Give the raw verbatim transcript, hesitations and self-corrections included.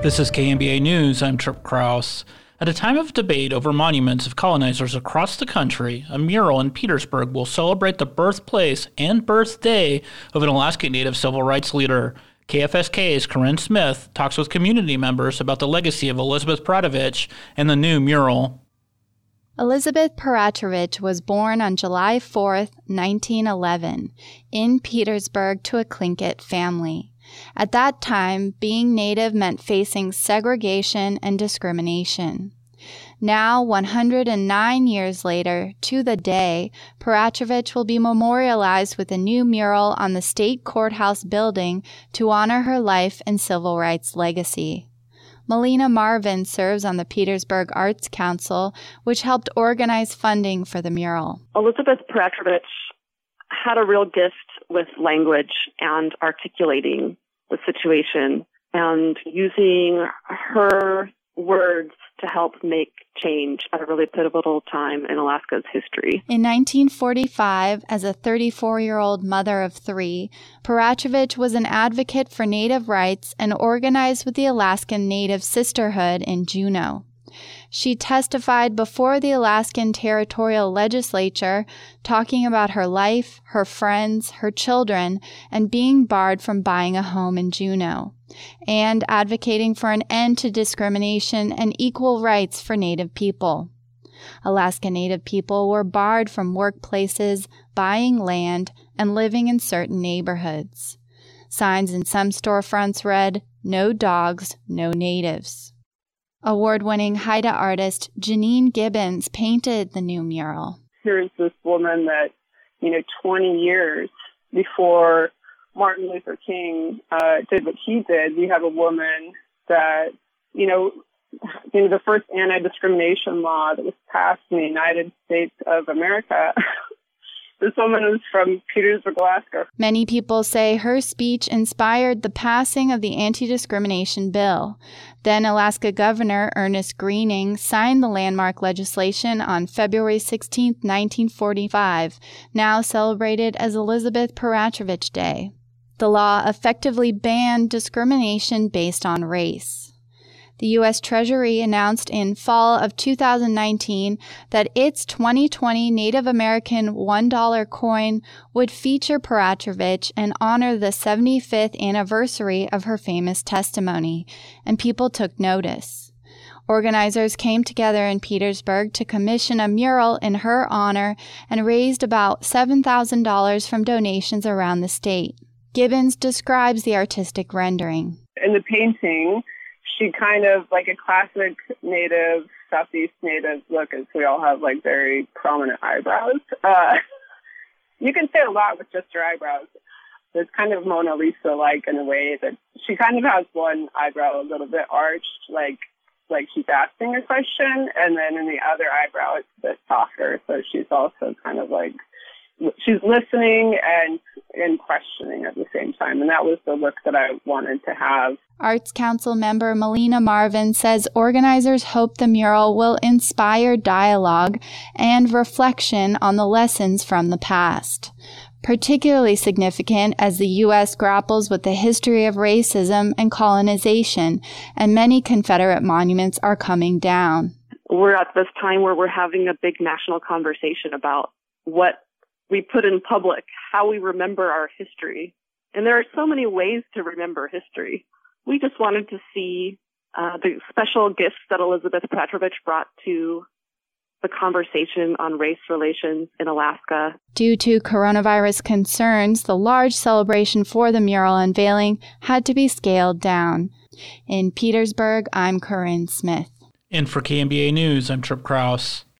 This is K M B A News. I'm Trip Krause. At a time of debate over monuments of colonizers across the country, a mural in Petersburg will celebrate the birthplace and birthday of an Alaska Native civil rights leader. K F S K's Corinne Smith talks with community members about the legacy of Elizabeth Peratrovich and the new mural. Elizabeth Peratrovich was born on July fourth, nineteen eleven, in Petersburg to a Tlingit family. At that time, being Native meant facing segregation and discrimination. Now, one hundred nine years later, to the day, Peratrovich will be memorialized with a new mural on the state courthouse building to honor her life and civil rights legacy. Melina Marvin serves on the Petersburg Arts Council, which helped organize funding for the mural. Elizabeth Peratrovich had a real gift with language and articulating the situation and using her words to help make change at a really pivotal time in Alaska's history. In nineteen forty-five, as a thirty-four-year-old mother of three, Peratrovich was an advocate for Native rights and organized with the Alaskan Native Sisterhood in Juneau. She testified before the Alaskan Territorial Legislature, talking about her life, her friends, her children, and being barred from buying a home in Juneau, and advocating for an end to discrimination and equal rights for Native people. Alaska Native people were barred from workplaces, buying land, and living in certain neighborhoods. Signs in some storefronts read, "No dogs, no natives." Award-winning Haida artist Janine Gibbons painted the new mural. Here's this woman that, you know, twenty years before Martin Luther King uh, did what he did, we have a woman that, you know, you know, the first anti-discrimination law that was passed in the United States of America. This woman is from Petersburg, Alaska. Many people say her speech inspired the passing of the anti-discrimination bill. Then Alaska Governor Ernest Greening signed the landmark legislation on February sixteenth, nineteen forty-five, now celebrated as Elizabeth Peratrovich Day. The law effectively banned discrimination based on race. The U S Treasury announced in fall of two thousand nineteen that its twenty twenty Native American one dollar coin would feature Peratrovich and honor the seventy-fifth anniversary of her famous testimony, and people took notice. Organizers came together in Petersburg to commission a mural in her honor and raised about seven thousand dollars from donations around the state. Gibbons describes the artistic rendering. In the painting, she kind of, like a classic Native, Southeast Native look, as we all have, like, very prominent eyebrows. Uh, you can say a lot with just her eyebrows. It's kind of Mona Lisa-like in a way that she kind of has one eyebrow a little bit arched, like like she's asking a question, and then in the other eyebrow it's a bit softer, so she's also kind of like, she's listening and and questioning at the same time, and that was the look that I wanted to have. Arts Council member Melina Marvin says organizers hope the mural will inspire dialogue and reflection on the lessons from the past. Particularly significant as the U S grapples with the history of racism and colonization, and many Confederate monuments are coming down. We're at this time where we're having a big national conversation about what we put in public, how we remember our history. And there are so many ways to remember history. We just wanted to see uh, the special gifts that Elizabeth Peratrovich brought to the conversation on race relations in Alaska. Due to coronavirus concerns, the large celebration for the mural unveiling had to be scaled down. In Petersburg, I'm Corinne Smith. And for K M B A News, I'm Trip Krause.